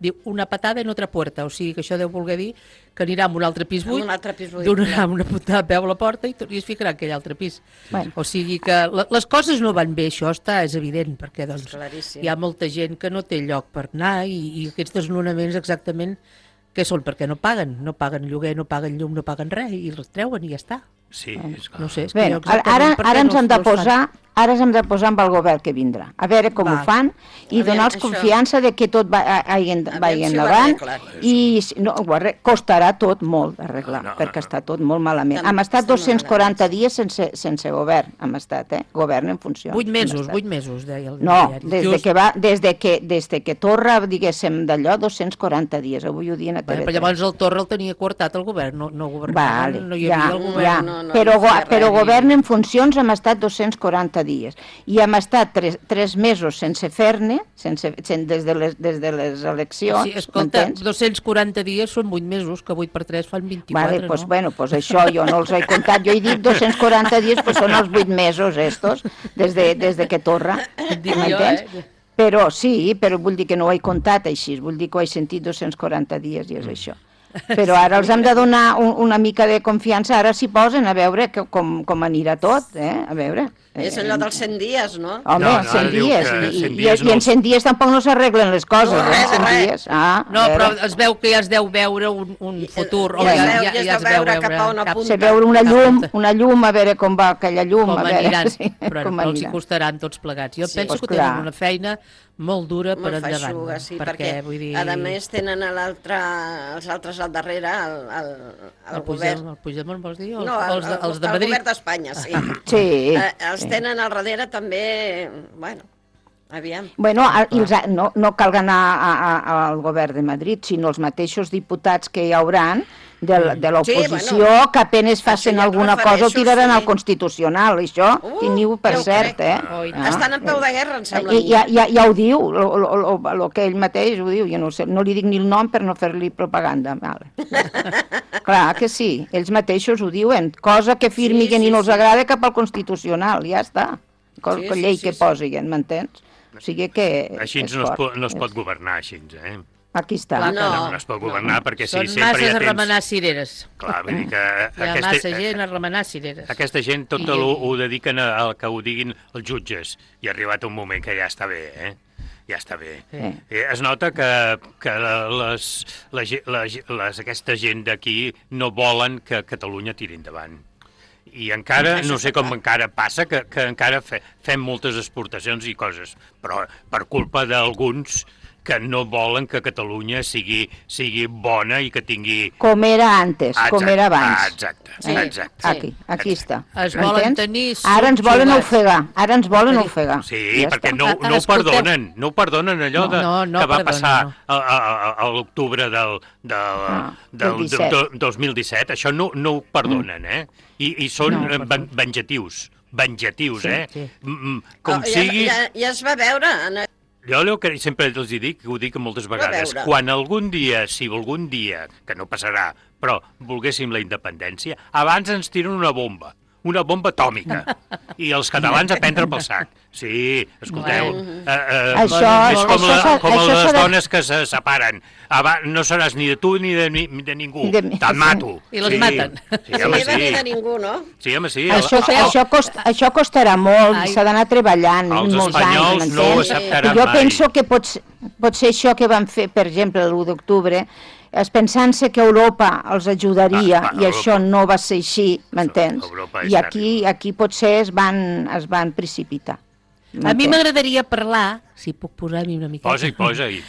diu una patada en otra puerta, o sigui que això deu voler dir que anirà a un altre pis buit, un altre pis buit, donarà clar. una puntada de peu a la porta i, i es ficarà en aquell altre pis. Bueno. O sigui que la, les coses no van bé, això està, és evident, perquè doncs, Claríssim. hi ha molta gent que no té lloc per anar i, i aquests desnonaments exactament què són? Perquè no paguen, no paguen lloguer, no paguen llum, no paguen res i els treuen i ja està. Sí, és clar. No sé, és Bé, que jo ara, exactament per què ara ens no hem els- de no els fan. posar ara ens hem de posar amb el govern que vindrà, a veure com Va. ho fan i A donar-los veure, això. confiança de que tot va, vagi, A vagi veure si ho endavant arreglen. i si- no, ho arre- costarà tot molt d'arreglar, No, no, perquè no. està tot molt malament. Estem- Hem estat estem dos-cents quaranta malament. dies sense, sense govern, hem estat, eh? Govern en funcions. Vuit hem mesos, estat. vuit mesos, deia el No, diari. des de Just- que, va, des de que, des de que Torra, diguéssim, d'allò, dos-cents quaranta dies, avui ho diuen a T V Bueno, tres. però llavors el Torra el tenia coartat el govern, no, no governava, Vale, no hi ja, havia el govern. ja. no, no, però, no go feia res. però govern en funcions hem estat dos-cents quaranta dies i hem estat tres, tres mesos sense fer-ne, sense, sen, des, de les, des de les eleccions, Sí, escolta, m'entens? dos-cents quaranta dies són vuit mesos, que vuit per tres fan vint-i-quatre, Vale, pues, no? bueno, pues això jo no els he comptat, jo he dit dos-cents quaranta dies, pues són els vuit mesos estos, des de, des de que Torra, Dic jo, m'entens? eh? Però sí, però vull dir que no ho he comptat així, vull dir que ho he sentit dos-cents quaranta dies i és això. Però ara els hem de donar un, una mica de confiança, ara s'hi posen a veure que, com, com anirà tot, eh? A veure. És allò dels cent dies, no? Home, No, no, cent ara diu dies, que i, cent i, dies i no en els- cent dies tampoc no s'arreglen les coses, No, eh? res, cent res. dies. Ah, No, a però veure. es veu que ja es deu veure un, un futur. ja o es ja, veu- ja, ja es ja deu veure cap a on apunta. Se veure una llum, una llum, a veure com va aquella llum, com a veure aniran, sí, però, com però els hi anirà. costaran tots plegats. Jo Sí. penso Pues que tenen clar. una feina molt dura per Molt endavant. feixuga, sí, perquè, perquè, vull dir, a més, tenen a l'altre, els altres al darrere, el, el, el, el govern. Puigdemont, el Puigdemont vols dir? O No, els, el, de, els de el Madrid? govern d'Espanya, sí. Sí, Eh, els sí. tenen al darrere també, bueno, aviam. Bueno, a, i els, ha- no, no cal anar a, a, al govern de Madrid, sinó els mateixos diputats que hi hauran de, l- de l'oposició, Sí, bueno, que apenes facin ja et alguna cosa refereixo, ho tiraran sí. al Constitucional, això, Uh, teniu per ja ho cert, crec. eh? Oi, Ah, Estan en peu de guerra, em sembla. a I, mi. ja, ja, ja ho diu, lo, lo, lo, lo que ell mateix ho diu, jo no, sé, no li dic ni el nom per no fer-li propaganda. Vale. Clar que sí, ells mateixos ho diuen, cosa que firmi Sí, que ni sí, no els sí. agrada cap al Constitucional, ja està. Cosa, Sí, sí, sí, llei sí, que sí. posin, m'entens? O sigui que... Així és no es, fort. pot, no es És- pot governar, així, eh? Aquí està. Clar que No. No, no es pot governar perquè sí, Són sempre hi masses ha a temps... remenar cireres. Clar, vull dir que Hi ha massa gent a remenar cireres. aquesta gent tot I- ho, ho dediquen a, a que ho diguin els jutges. I ha arribat un moment que ja està bé, eh? Ja està bé. Sí. Eh, es nota que, que les, la, ge- la, ge- les, aquesta gent d'aquí no volen que Catalunya tiri endavant. I encara, Això no sé està com clar. encara passa, que, que encara fe, fem moltes exportacions i coses, però per culpa d'alguns que no volen que Catalunya sigui, sigui bona i que tingui... Com era antes, com Exacte, era abans. Exacte, Sí, exacte. Aquí, aquí està. Es volen M'entens? tenir Ara ens volen subjugats. ofegar, ara ens volen ofegar. Sí, Ja perquè està. no, no ho Escolteu. perdonen, no ho perdonen allò de, No, no que va perdonen, passar no. a, a, a, a l'octubre del, del, Ah, del, del del, disset. del dos mil disset. Això no, no ho perdonen, eh? I, i són No, no, ven, venjatius, venjatius, Sí, eh? sí. Mm, mm, com Oh, sigui... Ja, ja, ja es va veure en... Jo el que sempre els hi dic, ho dic moltes vegades, veure. quan algun dia, si algun dia, que no passarà, però volguéssim la independència, abans ens tiren una bomba, una bomba atòmica, i els catalans a prendre pel sac. Sí, escolteu, Bueno. eh, eh, Això- és com, això la, s'ha- com això les s'ha de- dones que se separen. Aba, no seràs ni de tu ni de, ni, de ningú, De mi- te'n mato. I les sí. maten. Sí, home, Ni de ni de sí. ningú, no? Sí, home, sí. Això, El- el- això, cost, això costarà molt, Ai. s'ha d'anar treballant Els molts espanyols anys, no ho m'entens? acceptaran I jo mai. penso que pot, ser- pot ser això que van fer, per exemple, l'u d'octubre, es pensant-se que Europa els ajudaria, Ah, va, i Europa. això no va ser així, m'entens? Europa és I aquí, aquí potser es van, es van precipitar. A mi m'agradaria parlar, si puc posar-m'hi una miqueta, Posa-hi, posa-hi.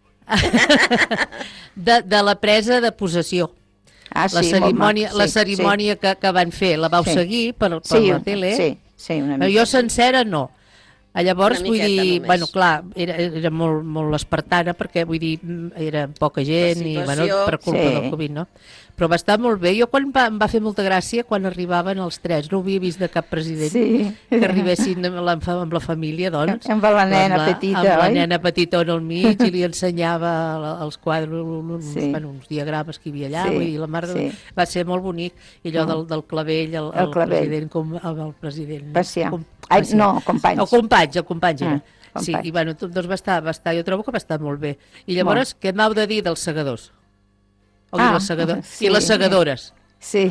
de, de la presa de possessió. Ah, La sí, cerimònia, molt la maco, sí, cerimònia que, que van fer, la vau Sí. seguir per, per Sí, la tele? sí, sí, una Però mica. jo sencera no. Ah, Llavors, Una vull miqueta dir, només. bueno, clar, era, era molt, molt espartana perquè, vull dir, mm, era poca gent i, bueno, situació. per culpa Sí. del Covid, no? Però va estar molt bé. Jo quan va, em va fer molta gràcia quan arribaven els tres, no ho havia vist de cap president, Sí. que arribessin amb la, amb la família, doncs. Amb la nena amb la, petita, amb la oi? nena petita en el mig i li ensenyava la- els quadres, uns, Sí. bueno, uns diagrames que hi havia allà, Sí, vull dir, la mare sí. va ser molt bonic. I allò Mm. del, del clavell, el, El el, clavell. president, com, el, el president... Pacià. Com, Ai, Pacià. no, Companys. El companys, el companys era. Mm. Sí, i bueno, doncs va estar, va estar, jo trobo que va estar molt bé. I llavors, què m'heu de dir dels segadors? O ah, les segador... sí. I les segadores? Sí,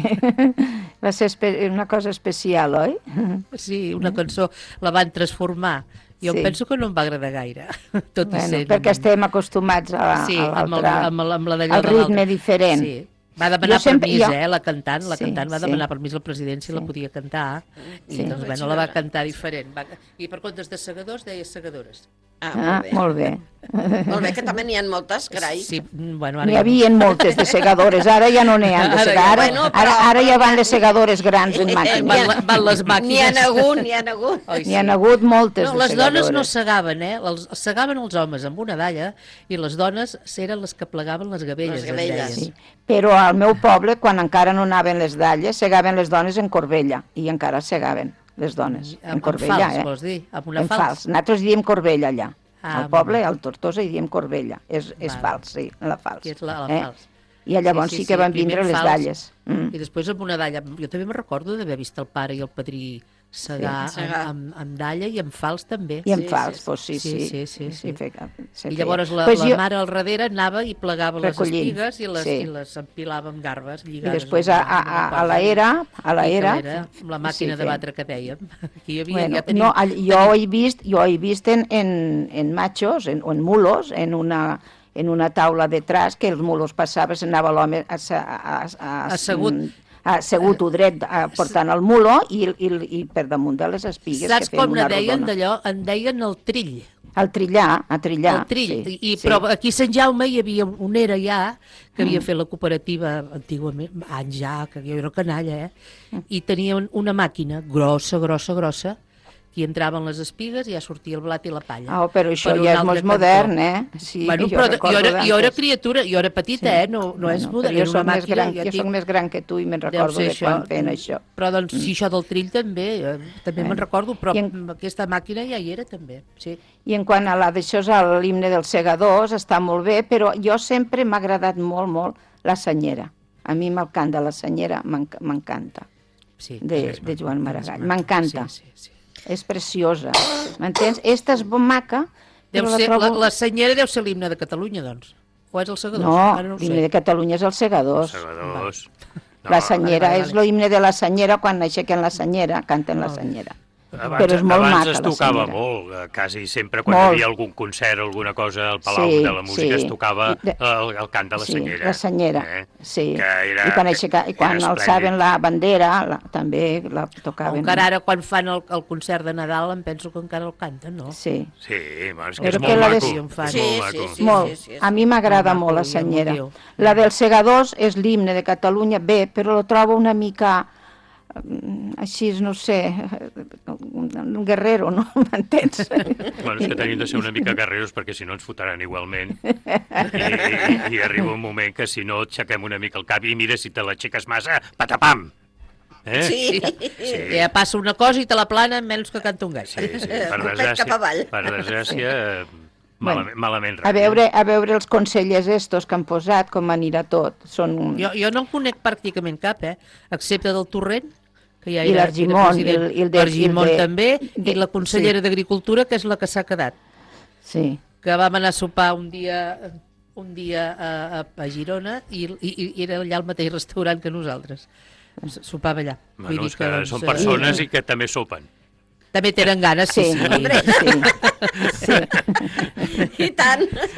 va ser una cosa especial, oi? Sí, una cançó la van transformar. Jo sí. penso que no em va agradar gaire, tot bueno, i ser... Perquè estem acostumats a, sí, a l'altre, amb el, amb la al ritme diferent. Sí. Va demanar sempre, permís, jo... eh, la cantant, la sí, cantant va sí. demanar permís al president si sí. la podia cantar, i sí. doncs, bueno, la va cantar diferent. Va... I per comptes de segadors, deia segadores. Ah, ah molt bé. Molt bé, que també n'hi ha moltes, carai. Sí, bueno, n'hi havia moltes de segadores, ara ja no n'hi ha de segar. Ara, bueno, però... ara, ara ja van les segadores grans en màquines. Van, van les màquines. N'hi ha hagut, n'hi ha hagut. N'hi ha hagut moltes no, de les segadores. dones no segaven, eh? Els, segaven els homes amb una dalla i les dones eren les que plegaven les gavelles. Les gavelles. Sí. Però al meu poble, quan encara no anaven les dalles, segaven les dones en Corbella, i encara segaven les dones en Corbella. En fals, eh? vols dir? Amb una en fals. fals. Nosaltres diem Corbella allà. Ah, al poble, al Tortosa, hi diem Corbella. És, és fals, sí, la fals. Que és la, la eh? fals. I llavors sí, sí, sí que van sí, vindre les fals, dalles. Mm. I després amb una dalla... Jo també me'n recordo d'haver vist el pare i el padrí segar, sí, segar. Amb, amb, amb dalla i amb fals també. I amb sí, fals, sí, doncs sí, sí. sí, sí, sí, sí. sí, sí. I llavors la, pues la jo... mare al darrere anava i plegava recollint. Les espigues i les, sí. i les empilava amb garbes lligades. I després a, a, a, a la era, a la era... Amb la màquina sí, de batre que dèiem. Aquí hi havia, bueno, ja tenim, no, jo ho he vist, jo ho he vist en, en, en machos, en, en mulos, en una... en una taula de tras, que els mulos passaven, s'anava l'home a, a, a, a, assegut, assegut o dret a, portant el mulo i, i, i per damunt de les espigues. Saps que com ne deien d'allò? En deien el trill. El trillar, a trillar. El trill, sí, I, sí. però aquí a Sant Jaume hi havia un era ja que havia mm. fet la cooperativa antigament, anys ja, que jo era canalla, eh? I tenien una màquina grossa, grossa, grossa, i entraven les espigues i ja sortia el blat i la palla. Oh, però això per ja és molt modern, eh? Sí, bueno, jo, però jo, era, jo era criatura, jo era petita, sí. eh? No, no bueno, és modern. Jo, soc màquina, més, gran, ja jo soc més gran que tu i me'n recordo de això. quan feien això. Però doncs mm. si això del trill també, eh, també eh. me'n recordo, però en... aquesta màquina ja hi era també, sí. I en quant a la d'això, l'himne dels segadors, està molt bé, però jo sempre m'ha agradat molt, molt la senyera. A mi el cant de la senyera m'encanta, sí, de, és de Joan Maragall, m'encanta. Sí, sí, sí. És preciosa, m'entens? Esta és maca, deu però ser, la trobo... La, la senyera deu ser l'himne de Catalunya, doncs? O és el segadors? No, no l'himne de Catalunya és el segadors. El segadors. No, la senyera vale, vale, vale. És l'himne de la senyera, quan aixequen la senyera, canten la senyera. Abans, però és molt abans maca, es tocava molt, quasi sempre quan molt. Hi havia algun concert o alguna cosa al Palau sí, de la Música sí. es tocava el, el cant de la sí, senyera. la senyera, eh? sí. Era, I quan, aixeca, i quan alçaven la bandera la, també la tocaven. Encara ara quan fan el, el concert de Nadal em penso que encara el canten, no? Sí. Sí, és que és però molt maco. Des... Sí, és sí, molt maco. Sí, sí, molt. Sí, sí, sí. A mi m'agrada molt la senyera. La dels segadors és l'himne de Catalunya, bé, però lo trobo una mica... així, no sé, un guerrero, no? M'entens? Bueno, és que tenim de ser una mica guerreros perquè si no ens fotran igualment. I, i, i arriba un moment que si no aixequem una mica el cap i mira si te l'aixeques massa, patapam! Eh? Sí. sí. Ja passa una cosa i te la plana menys que canta un gat. Sí, sí. Per desgràcia, per desgràcia sí. malament, bueno, malament a veure, a veure els consellers estos que han posat, com anirà tot. Són... Jo, jo no en conec pràcticament cap, eh? Excepte del Torrent, que ja I l'Argimon, i l'Argimon també, de, i la consellera sí. d'Agricultura, que és la que s'ha quedat. Sí. Que vam anar a sopar un dia, un dia a, a, a Girona i, i, i era allà al mateix restaurant que nosaltres. Sopava allà. Bueno, Vull és que, que doncs, són persones i... i que també sopen. També tenen ganes, sí. Sí, sí. sí. sí. I tant.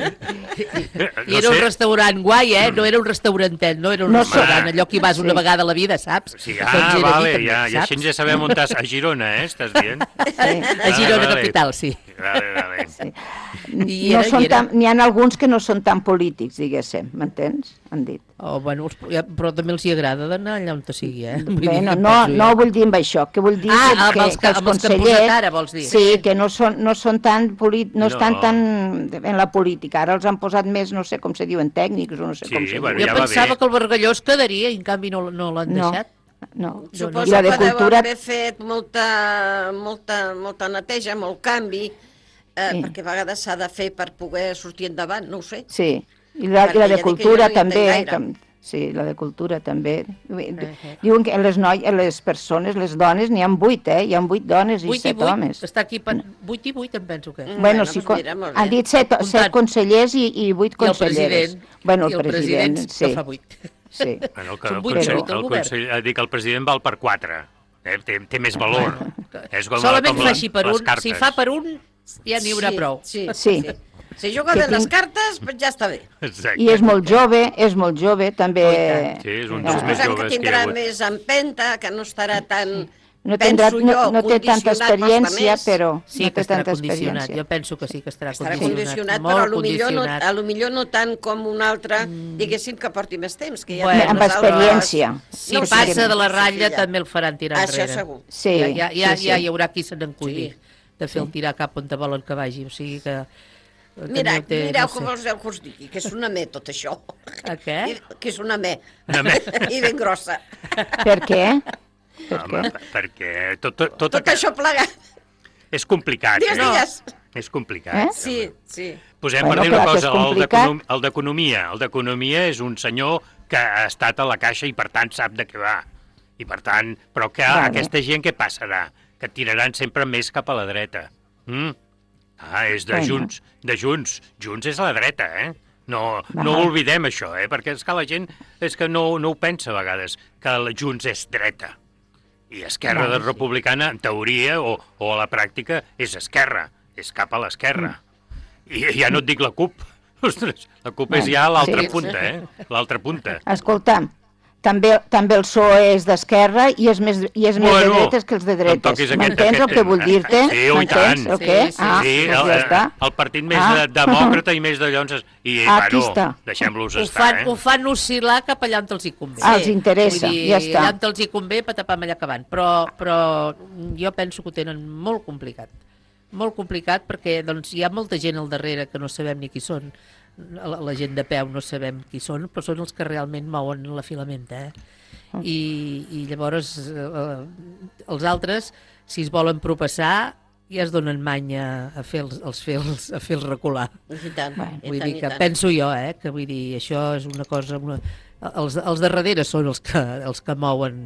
I era un restaurant guai, eh? No era un restaurantet, no era un no restaurant, allò que hi vas una sí. vegada a la vida, saps? Sí, ah, doncs vale, també, ja, i així ja sabem on estàs. A Girona, eh? Estàs dient? Sí. A Girona vale, capital, sí. Vale, vale. Sí. N'hi no ha alguns que no són tan polítics, diguéssim, m'entens? Han dit. Oh, bueno, però també els hi agrada d'anar allà on te sigui, eh? Bé, no, no, no vull dir amb això, que vull dir ah, que, que, els, que els consellers... Que ara, vols dir? Sí, que no són, no són tan polit, no, no estan tan en la política, ara els han posat més, no sé com se diuen, tècnics o no sé sí, com se bueno, diuen. Jo ja pensava que el Bargalló es quedaria i en canvi no, no l'han no. deixat. No. Suposo que cultura... deu haver fet molta, molta, molta neteja, molt canvi, eh, sí. perquè a vegades s'ha de fer per poder sortir endavant, no ho sé. Sí, i la, i la de cultura també, que, Sí, la de cultura també. Diuen que les, noi, les persones, les dones, n'hi ha vuit, eh? Hi ha vuit dones i set homes. Està aquí, vuit i vuit, em penso que. Bueno, sí, han dit set consellers i vuit conselleres. I el president, bueno, el president que fa vuit. Sí. Bueno, que el consell, el consell, ha dit que el president val per quatre. Eh? Té, té més valor. És com, solament com faci per un. Si fa per un, ja n'hi haurà sí, prou. Sí, sí. sí. Si juga bé les cartes, ja està bé. Exacte. I és molt jove, és molt jove, també. Sí, és un dels més joves que tindrà més empenta, que no estarà tan... No, tindrà, no, no té tanta experiència, però sí no té tanta experiència. Jo penso que sí que estarà, estarà condicionat, condicionat, molt però potser no, condicionat. a lo millor no tant com un altre, diguéssim, que porti més temps. Que ja bueno, amb experiència. Si no passa de la ratlla, també el faran tirar Això enrere. segur. Sí, ja, ja, ja, sí, sí. ja hi haurà qui se n'encudi sí. de fer el tirar cap on te volen que vagi. O sigui que... Mira, té, mireu no sé. Com us heu que us digui, que és una me tot això. A què? I, que és una me. Una me. I ben grossa. Per què? Per Home, què? perquè tot, tot, tot, tot això plegat. És complicat. Digues, eh? digues. És complicat. Eh? Sí, sí. Posem Bueno, per dir una clar que cosa, és el d'economia. El d'economia és un senyor que ha estat a la caixa i per tant sap de què va. I per tant, però que Vale. aquesta gent què passarà? Que tiraran sempre més cap a la dreta. Mm? Ah, és de Bueno. Junts. De Junts. Junts és a la dreta, eh? No, no Vale. oblidem això, eh? Perquè és que la gent és que no, no ho pensa a vegades, que la Junts és dreta. I Esquerra Vale, de Republicana, en teoria o, o a la pràctica, és esquerra, és cap a l'esquerra. I ja no et dic la CUP. Ostres, la CUP és Bueno, ja a l'altra sí. punta, eh? L'altra punta. Escolta'm, també, també el P S O E és d'esquerra i és més, i és més Bueno, de dretes que els de no em dretes. toquis aquest- M'entens el aquest que vull tema. dir-te? Sí, oh, i M'entens tant. o què? Sí, sí, Ah, Sí, doncs el, ja està. el partit més Ah. de, demòcrata i més de llonses. I, Aquí bueno, està. deixem-los Ho estar, fan, eh? ho fan oscil·lar cap allà on els hi convé. Ah, els interessa, Vull dir, ja està. allà on els hi convé, patapam allà acabant. Però, però jo penso que ho tenen molt complicat. Molt complicat perquè doncs, hi ha molta gent al darrere que no sabem ni qui són. La, la gent de peu no sabem qui són, però són els que realment mouen la filamenta. Eh? I, I llavors eh, els altres, si es volen propassar, ja es donen manya a fer els, els fils, a fer els recular. I tant, Bueno, i Vull tant, dir i que tant. penso jo, eh, que vull dir, això és una cosa... Una... Els, els de darrere són els que, els que mouen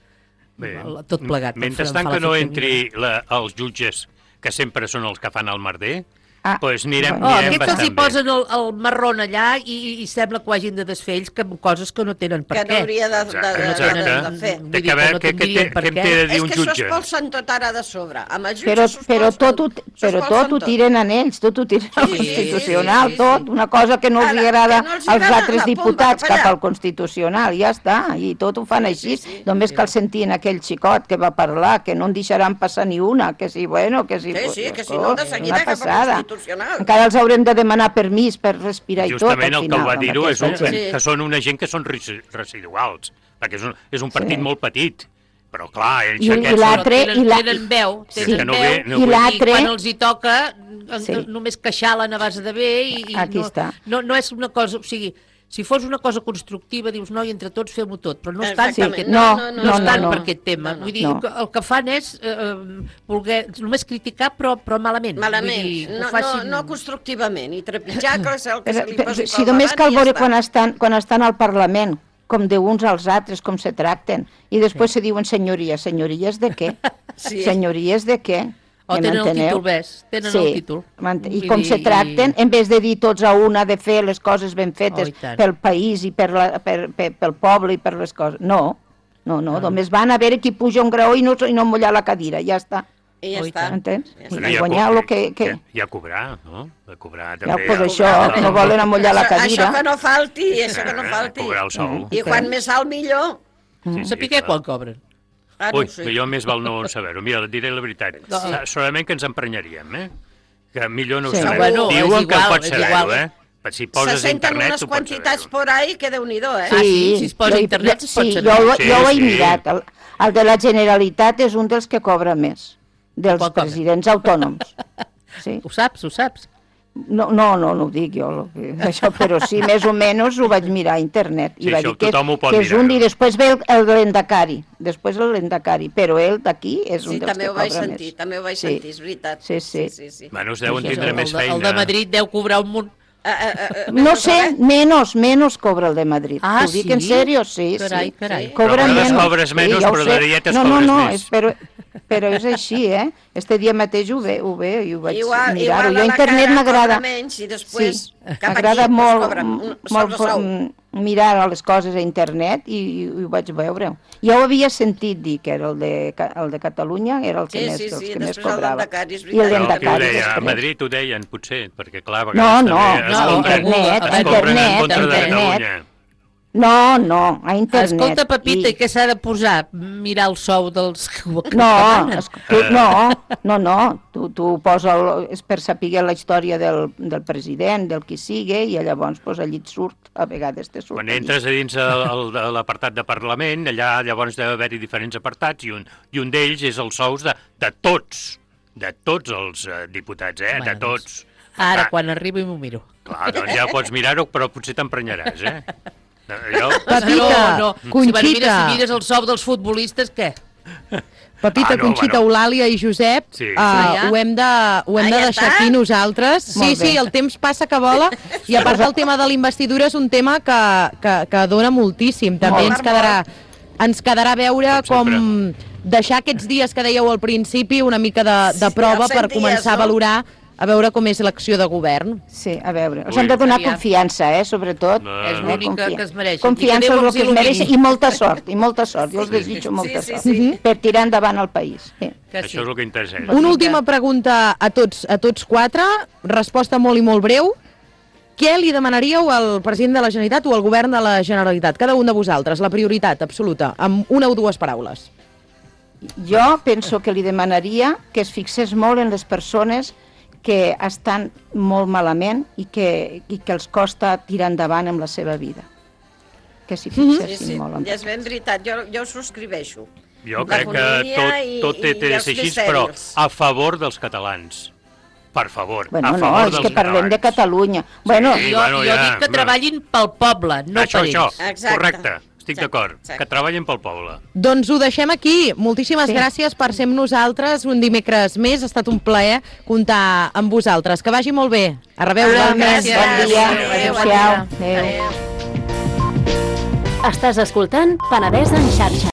Bé, el- tot plegat. Mentrestant Fa la que no fita entri mínima. la, els jutges, que sempre són els que fan el merder, Ah, doncs anirem, bueno. Oh, anirem aquests els hi bastant bé. posen el, el marrón allà i, i sembla que ho hagin de desfer ells que amb coses que no tenen per Que què. no hauria de, de, de, Exacte. de, de fer. Vull Té dir que veure no què- què tindrien té- per què em què. té de dir És un que s'ho jutge. espolsen tot ara de sobre. Amb els Però, jutges s'ho però, espolsen- tot, ho, s'ho però espolsen tot ho tiren en ells, tot ho tiren al Sí, Constitucional, sí, sí, sí. tot, una cosa que no els Ara, agrada que no els als agrada, altres la pompa, diputats cap allà. cap al Constitucional, ja està, i tot ho fan així, sí, sí. només cal sentir en aquell xicot que va parlar, que no en deixaran passar ni una, que si, bueno, que si... Sí, sí, pues, que si no, de és seguida una cap al passada. Constitucional. Encara els haurem de demanar permís per respirar i tot, Justament al el que final. ho va amb dir-ho és aquesta un, gent. gent. que són una gent que són resi- residuals, perquè és un, és un partit Sí. molt petit, però clar, ells I- i aquests... l'altre- Però tenen, i la- tenen veu, Sí, tenen que no veu, ve- no I vull- l'altre- i quan els hi toca en- Sí. només queixalen a base de bé i, i Aquí no, està. no, no és una cosa, o sigui, si fos una cosa constructiva, dius, no, i entre tots fem-ho tot, però no estan per Exactament. aquest, No, no, no, no, estan no, no. per aquest tema. No, no. Vull dir, No. que el que fan és eh, eh, voler només criticar, però, però malament. Malament, Vull dir, no, ho facin... no, no constructivament, i trepitjar que és el que Però, se li però, posi si pel només davant cal i veure ja quan està. estan, quan estan al Parlament, com de uns als altres, com se tracten, i després se diuen senyories. Senyories de què? Sí. Senyories de què? O Ja tenen el m'enteneu? títol, ves, tenen sí. el títol. M'ent- I Vull com dir, se tracten, en vez de dir tots a una de fer les coses ben Oh, fetes i tant. pel país i per la, per, per, pel poble i per les coses. No, no, no, Ah. només van a veure qui puja un graó i no, i no mullar la cadira, ja està. I ja Oh, i està. tant. Entens? Ja I està. Bueno, guanyar co- el que... que... Ja, ja cobrar, no? De cobrar Ja, també. pues el- això, que no volen amollar la Això, cadira. això que no falti, això que no Eh, falti. Cobrar el sou. I quan més alt, millor. Sí, sí, Sapiguer clar. quan cobren. Ah, Ui, no ho sé. millor més val no saber-ho. Mira, et diré la veritat. No. Sí. Solament que ens emprenyaríem, eh? Que millor no ho Sí. sabem. Bueno, és Diuen que igual, pots és saber-ho, igual. eh? Però si Se poses a senten internet, unes tu pots quantitats saber-ho. por ahí que Déu-n'hi-do, eh? Sí, Ah, sí? Si es posa a jo- internet, jo- es pot sí, saber. Jo, Sí, jo ho he sí. mirat. El, el de la Generalitat és un dels que cobra més, dels Quan cobra? presidents autònoms. Sí. Ho saps, ho saps? No, no, no, no ho dic jo, lo que, això, però sí, més o menys ho vaig mirar a internet. I Sí, va això dir que, és- tothom ho pot que és mirar. un, i després ve el, el Lendakari, després el Lendakari, però ell d'aquí és un Sí, dels també que ho vaig cobra sentir, més. també ho vaig Sí. sentir, és veritat. Sí, sí. sí, sí. Bueno, es deuen Sí, tindre el, més de, feina. el de Madrid deu cobrar un munt, No sé, menos, menos cobra el de Madrid. Ah, T'ho dic sí? en serio, sí, Carai, sí. carai. Cobra Però a vegades menos. cobres menys, Sí, ja ho però sé. de dietes no, cobres no, no, més. és, però, però és així, eh? Este dia mateix ho ve, ho ve, i ho vaig Igual, mirar-ho. igual Jo a a la internet cara m'agrada... cobra menys i després Sí, cap m'agrada aquí molt, cobra un molt sobresou. mm, mirar les coses a internet i, i, i ho vaig veure. Ja ho havia sentit dir que era el de, Ca- el de Catalunya, era el que Sí, més, sí, els sí, que més després el cobrava. d'Endacari, és I el veritat. Però qui ho d'Endacari deia? A després. Madrid ho deien, potser, perquè clar, a No, vegades no, també es no, cobren- internet, es cobren en internet, contra de internet. Catalunya. No, no, a internet. Escolta, Pepita, I- i què s'ha de posar? Mirar el sou dels que ho No, demanen? es, tu, no, no, no, tu, tu posa el, és per saber la història del, del president, del qui sigui, i llavors pues, allí et surt, a vegades te surt. Quan allí. entres a dins el- el- de l'apartat de Parlament, allà llavors deu haver-hi diferents apartats i un, i un d'ells és els sous de, de tots, de tots els eh, diputats, eh? Home, de doncs, tots. Ara, Ah, quan arribi, m'ho miro. Clar, doncs ja pots mirar-ho, però potser t'emprenyaràs, eh? Allò... Pepita, no, no. Si, Conxita. bueno, mira, si mires el sou dels futbolistes, què? Pepita, Ah, no, Conxita, bueno. Eulàlia i Josep, Sí. uh, Ja. ho hem de, ho hem Ah, de ja deixar està? aquí nosaltres. Sí, Molt bé. sí, el temps passa que vola, i a part del tema de l'investidura és un tema que, que, que dona moltíssim. També Molt. ens quedarà, ens quedarà veure Com com deixar aquests dies que dèieu al principi una mica de, de Sí, prova els per cent dies, començar no? a valorar, a veure com és l'acció de govern. Sí, a veure, els Ui. hem de donar Aviam. confiança, eh, sobretot. No. És Eh, l'única confia- que es mereixen. Confiança I que és Déu el els que es il·lumini. mereix, i molta sort, i molta sort. Jo els Sí. desitjo molta Sí, sí, sort sí. per tirar endavant el país. Sí. Que sí. Això és el que interessa. Una última pregunta a tots, a tots quatre, resposta molt i molt breu. Què li demanaríeu al president de la Generalitat o al govern de la Generalitat? Cada un de vosaltres, la prioritat absoluta, amb una o dues paraules. Jo penso que li demanaria que es fixés molt en les persones que estan molt malament i que, i que els costa tirar endavant amb la seva vida. Que s'hi Sí, fixessin sí, molt. En ja és ben veritat, jo, jo ho subscriveixo. Jo crec que L'economia i- tot, tot té, i té de els ser així, més però dèbils. a favor dels catalans. Per favor, Bueno, a no, favor és dels que parlem de catalans. Catalunya. Bueno, Sí, Jo, bueno, jo ja, dic que no. treballin pel poble, no això, per això, ells. Exacte. correcte, estic Exacte, d'acord, exacte. que treballin pel poble. Doncs ho deixem aquí. Moltíssimes Sí. gràcies per ser amb nosaltres un dimecres més. Ha estat un plaer comptar amb vosaltres. Que vagi molt bé. A reveure. igualment, gràcies. bon dia. Adéu, Adéu-siau. bon dia. Adéu. Estàs escoltant Penedès en xarxa.